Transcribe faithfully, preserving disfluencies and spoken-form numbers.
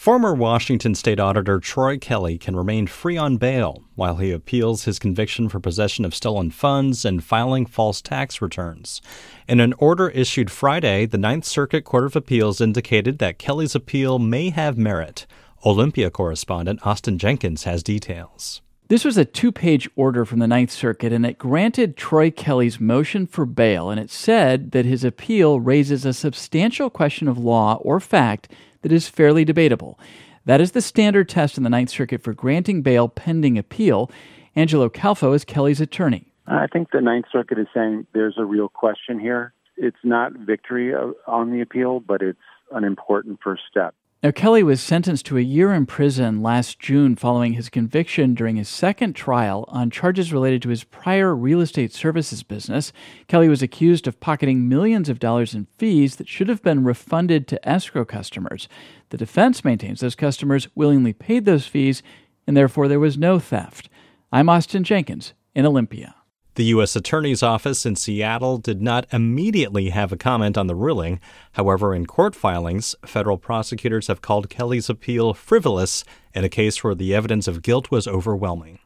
Former Washington State Auditor Troy Kelly can remain free on bail while he appeals his conviction for possession of stolen funds and filing false tax returns. In an order issued Friday, the Ninth Circuit Court of Appeals indicated that Kelly's appeal may have merit. Olympia correspondent Austin Jenkins has details. This was a two-page order from the Ninth Circuit, and it granted Troy Kelly's motion for bail, and it said that his appeal raises a substantial question of law or fact that is fairly debatable. That is the standard test in the Ninth Circuit for granting bail pending appeal. Angelo Calfo is Kelly's attorney. I think the Ninth Circuit is saying there's a real question here. It's not victory on the appeal, but it's an important first step. Now, Kelly was sentenced to a year in prison last June following his conviction during his second trial on charges related to his prior real estate services business. Kelly was accused of pocketing millions of dollars in fees that should have been refunded to escrow customers. The defense maintains those customers willingly paid those fees, and therefore there was no theft. I'm Austin Jenkins in Olympia. The U S Attorney's Office in Seattle did not immediately have a comment on the ruling. However, in court filings, federal prosecutors have called Kelly's appeal frivolous in a case where the evidence of guilt was overwhelming.